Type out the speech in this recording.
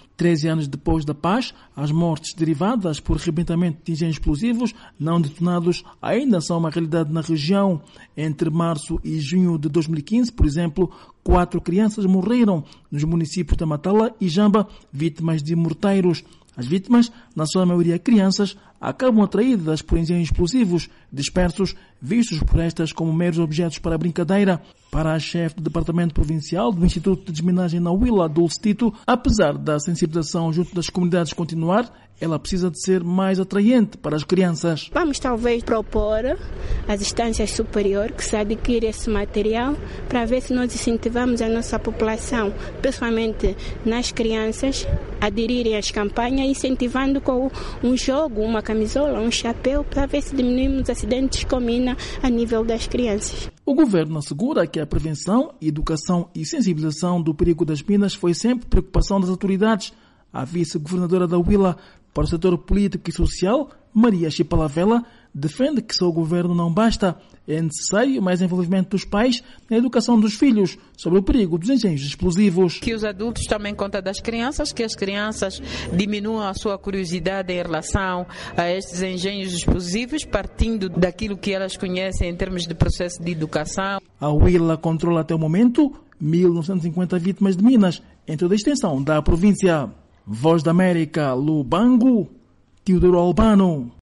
13 anos depois da paz, as mortes derivadas por arrebentamento de engenhos explosivos não detonados ainda são uma realidade na região. Entre março e junho de 2015, por exemplo, 4 crianças morreram nos municípios de Matala e Jamba, vítimas de morteiros. As vítimas, na sua maioria crianças, acabam atraídas por engenhos explosivos dispersos, vistos por estas como meros objetos para brincadeira. Para a chefe do Departamento Provincial do Instituto de Desminagem na Huila, Dulce Tito, apesar da sensibilização junto das comunidades continuar, ela precisa de ser mais atraente para as crianças. Vamos talvez propor às instâncias superiores que se adquire esse material para ver se nós incentivamos a nossa população, principalmente nas crianças, a aderirem às campanhas, incentivando com um jogo, uma camisola, um chapéu, para ver se diminuímos os acidentes com mina a nível das crianças. O governo assegura que a prevenção, educação e sensibilização do perigo das minas foi sempre preocupação das autoridades. A vice-governadora da Huila para o setor político e social, Maria Chipalavela, defende que só o governo não basta. É necessário mais envolvimento dos pais na educação dos filhos sobre o perigo dos engenhos explosivos. Que os adultos tomem conta das crianças, que as crianças diminuam a sua curiosidade em relação a estes engenhos explosivos, partindo daquilo que elas conhecem em termos de processo de educação. A Huila controla até o momento 1.950 vítimas de minas em toda a extensão da província. Voz da América, Lubango, Teodoro Albano.